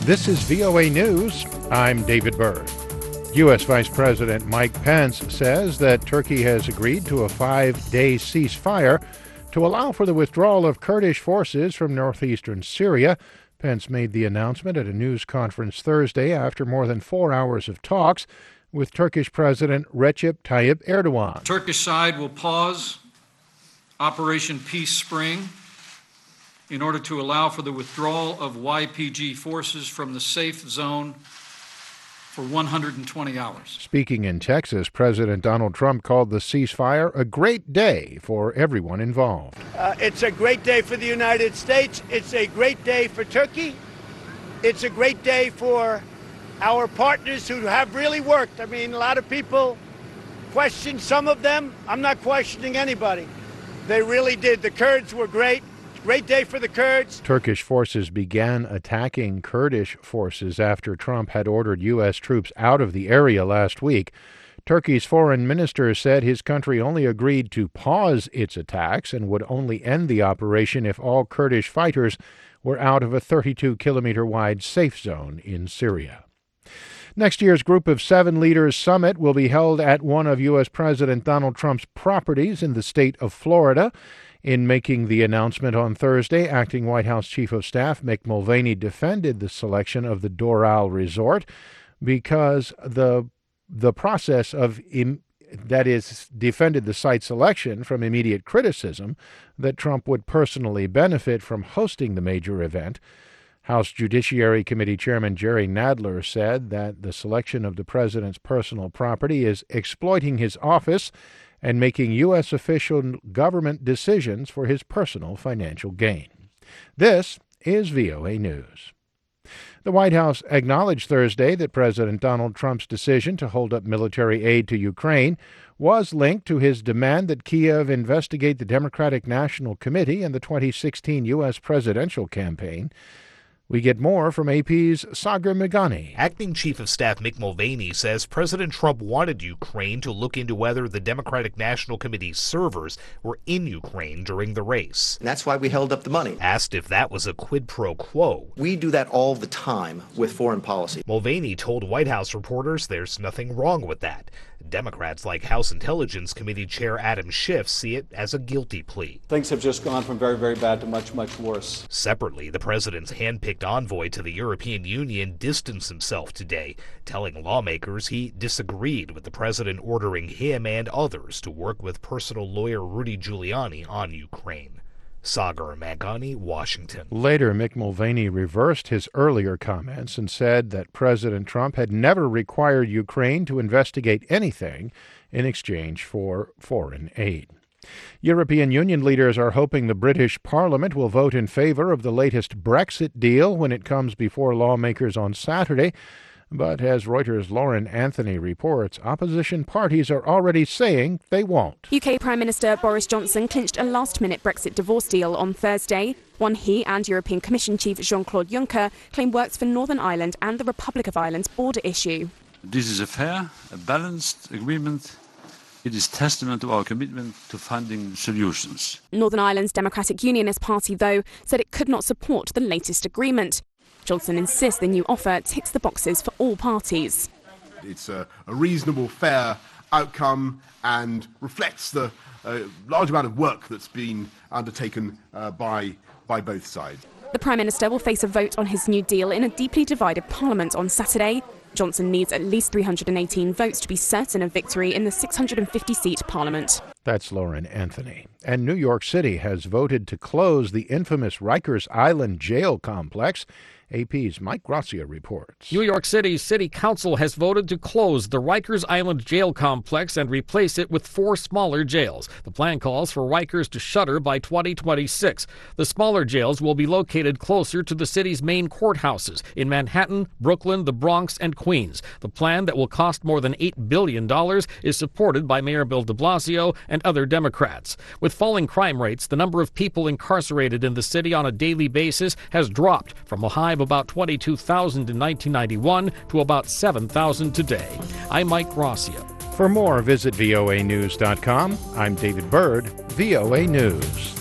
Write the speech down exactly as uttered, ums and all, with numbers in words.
This is V O A News. I'm David Byrd. U S. Vice President Mike Pence says that Turkey has agreed to a five-day ceasefire to allow for the withdrawal of Kurdish forces from northeastern Syria. Pence made the announcement at a news conference Thursday after more than four hours of talks with Turkish President Recep Tayyip Erdogan. Turkish side will pause Operation Peace Spring in order to allow for the withdrawal of Y P G forces from the safe zone for one hundred twenty hours. Speaking in Texas, President Donald Trump called the ceasefire a great day for everyone involved. Uh, it's a great day for the United States. It's a great day for Turkey. It's a great day for our partners who have really worked. I mean, a lot of people question some of them. I'm not questioning anybody. They really did. The Kurds were great. Great day for the Kurds. Turkish forces began attacking Kurdish forces after Trump had ordered U S troops out of the area last week. Turkey's foreign minister said his country only agreed to pause its attacks and would only end the operation if all Kurdish fighters were out of a thirty-two kilometer wide safe zone in Syria. Next year's Group of Seven Leaders Summit will be held at one of U S. President Donald Trump's properties in the state of Florida. In making the announcement on Thursday, acting White House Chief of Staff Mick Mulvaney defended the selection of the Doral Resort because the the process of im, that is defended the site selection from immediate criticism that Trump would personally benefit from hosting the major event. House Judiciary Committee Chairman Jerry Nadler said that the selection of the president's personal property is exploiting his office and making U S official government decisions for his personal financial gain. This is V O A News. The White House acknowledged Thursday that President Donald Trump's decision to hold up military aid to Ukraine was linked to his demand that Kyiv investigate the Democratic National Committee and the twenty sixteen U S presidential campaign. We get more from A P's Sagar Meghani. Acting Chief of Staff Mick Mulvaney says President Trump wanted Ukraine to look into whether the Democratic National Committee's servers were in Ukraine during the race. And that's why we held up the money. Asked if that was a quid pro quo. We do that all the time with foreign policy. Mulvaney told White House reporters there's nothing wrong with that. Democrats like House Intelligence Committee Chair Adam Schiff see it as a guilty plea. Things have just gone from very, very bad to much, much worse. Separately, the president's handpicked envoy to the European Union distanced himself today, telling lawmakers he disagreed with the president ordering him and others to work with personal lawyer Rudy Giuliani on Ukraine. Sagar Meghani, Washington. Later, Mick Mulvaney reversed his earlier comments and said that President Trump had never required Ukraine to investigate anything in exchange for foreign aid. European Union leaders are hoping the British Parliament will vote in favor of the latest Brexit deal when it comes before lawmakers on Saturday. But as Reuters' Lauren Anthony reports, opposition parties are already saying they won't. U K Prime Minister Boris Johnson clinched a last-minute Brexit divorce deal on Thursday, one he and European Commission Chief Jean-Claude Juncker claim works for Northern Ireland and the Republic of Ireland's border issue. This is a fair, a balanced agreement. It is testament to our commitment to finding solutions. Northern Ireland's Democratic Unionist Party, though, said it could not support the latest agreement. Johnson insists the new offer ticks the boxes for all parties. It's a, a reasonable, fair outcome and reflects the uh, large amount of work that's been undertaken uh, by, by both sides. The Prime Minister will face a vote on his new deal in a deeply divided Parliament on Saturday. Johnson needs at least three hundred eighteen votes to be certain of victory in the six hundred fifty seat Parliament. That's Lauren Anthony. And New York City has voted to close the infamous Rikers Island jail complex. A P's Mike Grazia reports. New York City's City Council has voted to close the Rikers Island jail complex and replace it with four smaller jails. The plan calls for Rikers to shutter by twenty twenty-six. The smaller jails will be located closer to the city's main courthouses in Manhattan, Brooklyn, the Bronx, and Queens. The plan that will cost more than eight billion dollars is supported by Mayor Bill de Blasio and other Democrats. With falling crime rates, the number of people incarcerated in the city on a daily basis has dropped from a high of about twenty-two thousand in nineteen ninety-one to about seven thousand today. I'm Mike Grazia. For more, visit V O A news dot com. I'm David Byrd, V O A News.